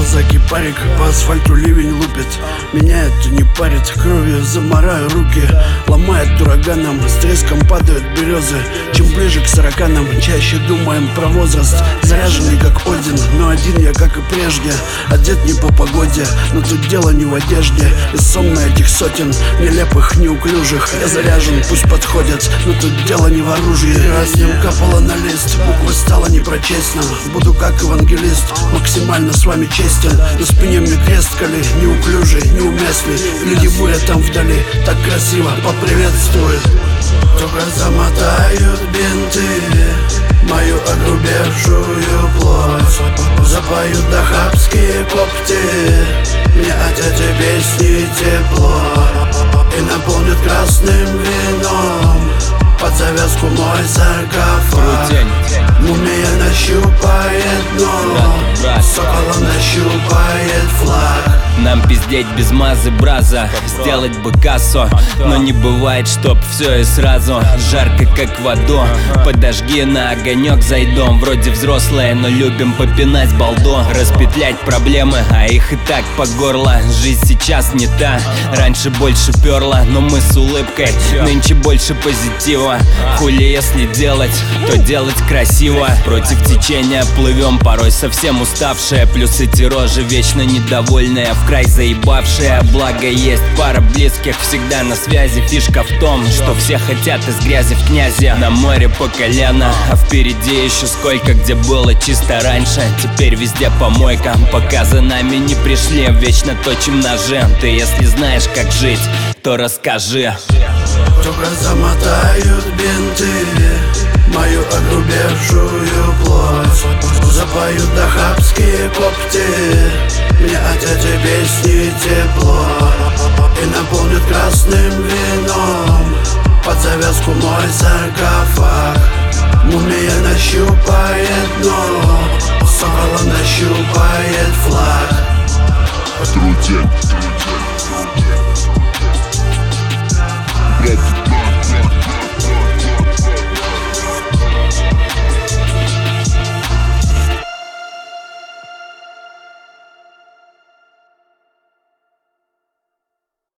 Казаки парик, по асфальту ливень лупит. Меня это не парит, кровью замараю руки. Ломает ураганом, с треском падают березы. Чем ближе к сороканам, чаще думаем про возраст. Заряженный как Один, но один я как и прежде. Одет не по погоде, но тут дело не в одежде. И сон на этих сотен, нелепых, неуклюжих. Я заряжен, пусть подходят, но тут дело не в оружии. Раз с ним капало на лист, буквы стало не прочесть нам. Буду как евангелист, максимально с вами честен. На спине мне крест кали, неуклюжий, неуместный. Гляди, буря там вдали, так красиво поприветствует. Только замотают бинты мою огрубевшую плоть. Запоют дахабские копти, мне от этой песни тепло. И наполнят красным вином под завязку мой саркофаг. Мумия нащупает дно, соколом нащупает флаг. Нам пиздеть без мазы браза, сделать бы кассу, но не бывает, чтоб все и сразу. Жарко как в аду, подожги на огонек зайдем. Вроде взрослые, но любим попинать балдо. Распетлять проблемы, а их и так по горло. Жизнь сейчас не та, раньше больше перла, но мы с улыбкой, нынче больше позитива. Хули если делать, то делать красиво. Против течения плывем, порой совсем уставшие. Плюс эти рожи вечно недовольные, в край заебавшие. Благо есть пара близких всегда на связи. Фишка в том, что все хотят из грязи в князи. На море по колено, а впереди еще сколько где было чисто раньше. Теперь везде помойка, пока за нами не пришли. Вечно точим ножи, ты если знаешь как жить, то расскажи. Только замотают бинты мою огрубевшую плоть. Запоют дахабские копти, мне от этой песни тепло. И наполнят красным вином под завязку мой саркофаг. Мумия нащупает дно, соколом нащупает флаг. Трутень. Блядь,